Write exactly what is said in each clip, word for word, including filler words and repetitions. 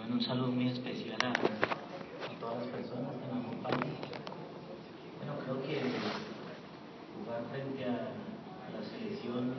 Un saludo muy especial a, a todas las personas que nos acompañan. Bueno, creo que jugar frente a, a la selección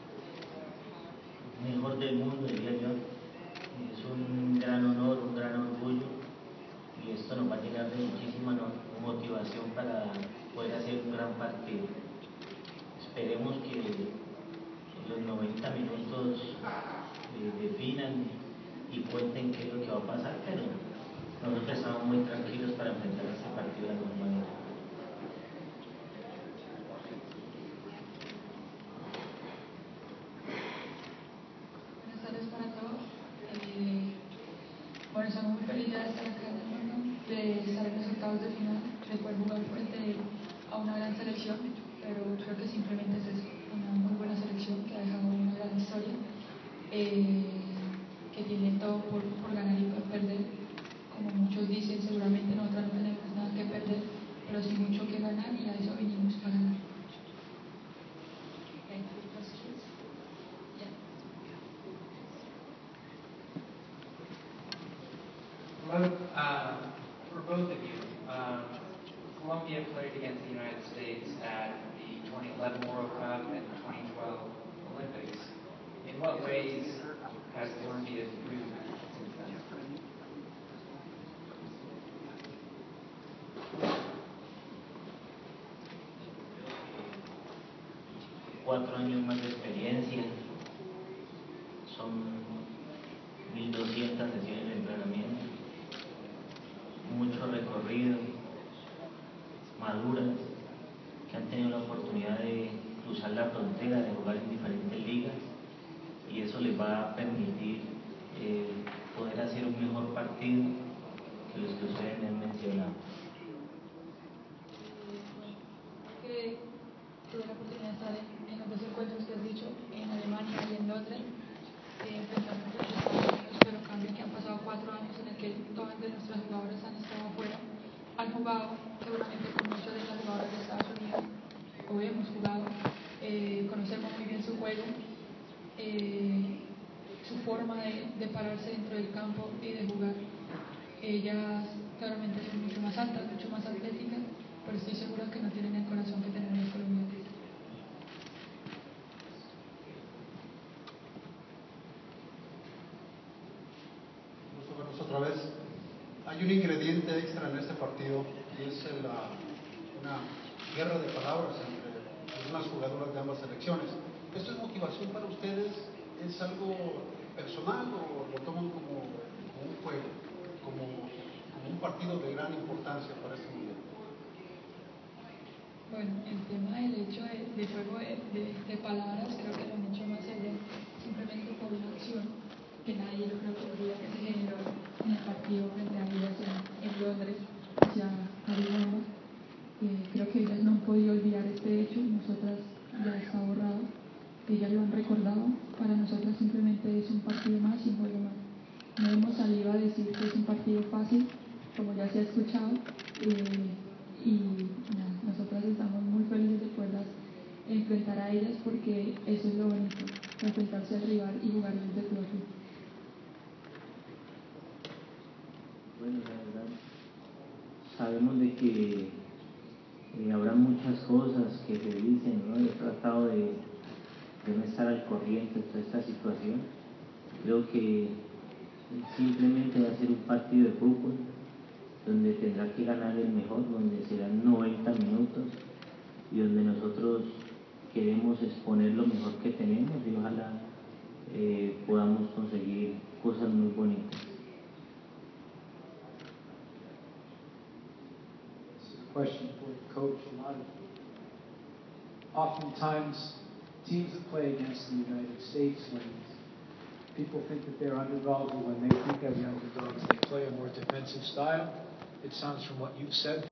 mejor del mundo, diría yo, es un gran honor, un gran orgullo, y esto nos va a llenar de muchísima motivación para poder hacer un gran partido. Esperemos que los noventa minutos eh, definan y cuenten qué es lo que va a pasar, pero nosotros estamos muy tranquilos para enfrentar este partido de la mejor manera. Buenas tardes para todos. Eh, bueno, estamos muy felices de estar acá en el mundo, de estar en los octavos de final, de poder jugar frente a una gran selección, pero creo que simplemente es eso, una muy buena selección que ha dejado una gran historia, eh, que tiene todo por, por ganar y por perder. Como muchos dicen, seguramente nosotros no tenemos nada que perder, pero sí mucho que ganar, y a eso vinimos para ganar. Hello, uh, for both of you, uh, Colombia played against the United States at the twenty eleven World Cup and the twenty twelve Olympics. In what ways has Colombia improved since then? Cuatro años más de experiencia, son mil doscientas sesiones de entrenamiento, mucho recorrido, maduras, que han tenido la oportunidad de cruzar la frontera, de jugar en diferentes ligas, y eso les va a permitir eh, poder hacer un mejor partido que los que ustedes han mencionado. Eh, tuve la oportunidad de estar en, en los dos encuentros que has dicho, en Alemania y en Londres, eh, enfrentando a los Estados Unidos, pero cambia que han pasado cuatro años en el que todas de nuestras jugadoras han estado afuera, han jugado seguramente con muchos de los jugadores de Estados Unidos, o hemos jugado, eh, conocemos muy bien su juego, eh, su forma de, de pararse dentro del campo y de jugar. Ellas claramente son mucho más altas, mucho más atléticas, pero estoy segura que no tienen el corazón que tenemos los colombianos. Gusto verlos otra vez. Hay un ingrediente extra en este partido, y es la, una guerra de palabras entre algunas jugadoras de ambas selecciones. ¿Esto es motivación para ustedes? ¿Es algo personal o lo toman como, como un juego, como, como un partido de gran importancia para este mundial? Bueno, el tema del hecho de, de juego de, de, de palabras, creo que lo han hecho más allá, simplemente por una acción que nadie, yo creo que olvida, que se generó en el partido frente a ellas en, en Londres, hacia Arizona. Eh, creo que ellas no han podido olvidar este hecho, nosotras ya está borrado, ellas lo han recordado, para nosotras simplemente es un partido más y un juego más. No hemos salido a decir que es un partido fácil, como ya se ha escuchado, eh, y nada, nosotras estamos muy felices de poderlas enfrentar a ellas, porque eso es lo bonito, enfrentarse al rival y jugar desde tu equipo. Bueno, la verdad, sabemos de que eh, habrá muchas cosas que se dicen, ¿no? He tratado de, de no estar al corriente de toda esta situación. Creo que simplemente va a ser un partido de fútbol donde tendrá que ganar el mejor, donde serán noventa minutos y donde nosotros queremos exponer lo mejor que tenemos, y ojalá eh, podamos conseguir cosas muy bonitas. Question for the coach. A lot of, oftentimes, teams that play against the United States, when people think that they're underdogs, or when they think they're the underdogs, they play a more defensive style. It sounds from what you've said